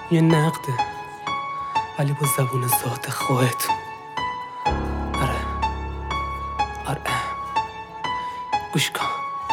یه نقده ولی با زبون ذات خودت. آره گوش کن.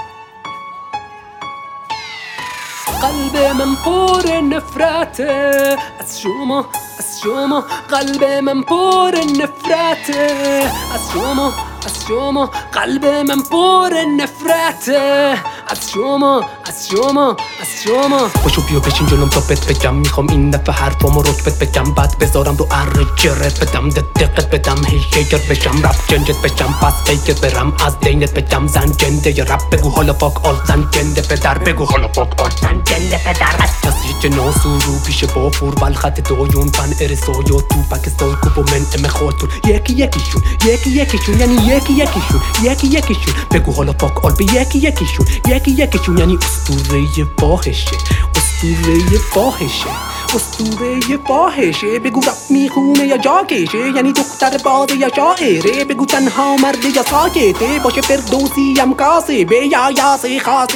قلب من پر نفرته از شما قلب من پر نفرته از شما قلب من پر نفرته از شما باشو بیا بشین جلوم تا بهت بگم. میخوام این دفعه حرفامو رتبت بگم، بعد بذارم رو جرت بدم، دقت بدم، هیگر بشم، رپ جنجت بشم، پس فیکت برم، از دینت بگم زن جنده یا رپ بگو حالا فاک آل زن جنده پدر، بگو حالا فاک آل زن جنده پدر. از کسی که ناسو رو پیش بافور والخط دویون فن ارسای و تو پاکستان کوب و من ام خودتون یکی یکیشون یعنی یکی یکیشون بگو حالا فاک آل به یکی یکیشون یعنی اسطوره فاحشه. بگو رپ میخونه یا جاکشه، یعنی دختر بازه یا شاعره، بگو تنها مرده یا ساکته، باشه فردوسی هم کاسبه یا یاسه خواسته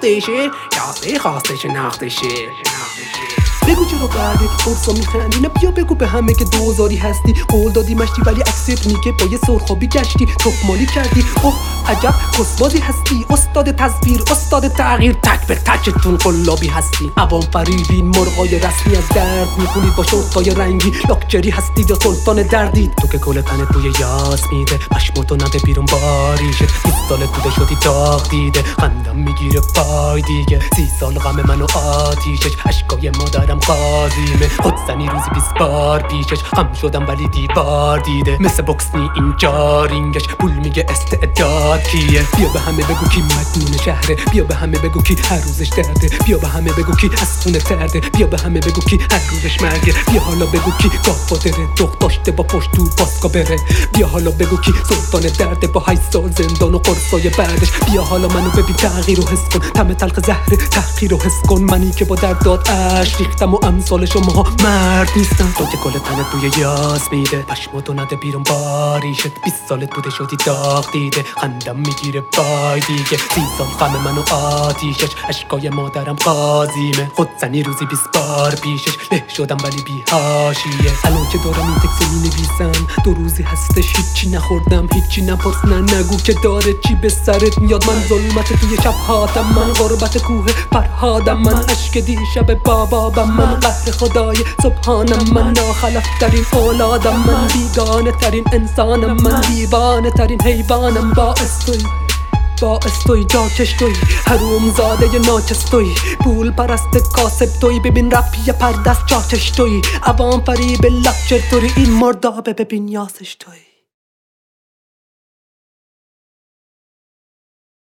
شناختشه. بگو چرا بعدت فرصا میخندی، نه بیا بگو به همه که دوزاری هستی، قول دادی مشتی ولی اکسپت میگه با یه سرخابی گشتی، تخمالی کردی، اوه عجب کسبازی هستی، استاد تصویر، استاد تغییر، تک به تکتون قلابی هستی، عوام فریبین، مرغای رسمی از درد میخونید با شورتای رنگی، لاکچری هستید یا سلطان دردید، تو که کل تنت بوی یاس میده، پشماتو نده بیرون باریشت، 20 سالت بوده شدی داغ دیده، خندم میگیره پای دیگه، 30 سال غم منو آتیشش، اشکای مادرم قاضیمه، خودزنی روزی 20 بار پیشش، خم شدم ولی دیوار دیده، مثل بوکسنی اینجا رینگش، پول میگه استعداد کیه، بیا به همه بگو کی مدمون شهره، بیا به همه بگو کی هر روزش درده، بیا به همه بگو کی از خونه ترده، بیا به همه بگو کی هر روزش مرگه، بیا حالا بگو کی گادفادره، دخت داشته با پشت تو پاسکا بره، بیا حالا بگو کی سلطان درده با 8 سال زندان و قرصای بعدش، بیا حالا منو ببین تغییر رو حس کن، طعم تلخ زهر تحقیر رو حس کن، منی که با درد داد اش ریختم و امثال شماها مرد نیستن، تو که کل تنت بوی یاس میده، پشماتو نده بیرون باریشت، 20 سالت بوده شدی داغ دیده، خندم میگیره پای دیگه، 30 سال غم منو آتیشش، اشکای مادرم قاضیمه، خودزنی روزی 20 بار پیشش، له شدم ولی بی حاشیه، الان که دارم این تکس مینویسم، 2 روزی هستش هیچی نخوردم، هیچی نپرس، نگو که داره چی به سرت میاد، من ظلمت توی شب هاتم، من غربت کوه فرهادم، من عشق دیشب بابام، من قهر خدای سبحانم، من ناخلف ترین اولادم، من بیگانه ترین انسانم، من دیوانه ترین حیوانم، باعث توی جاکش توی حروم زاده ناچس توی پول پرست کاسب توی، ببین رفیه پردست چاکش توی عوام فریب لکچر توی این مردابه ببین یاسش توی.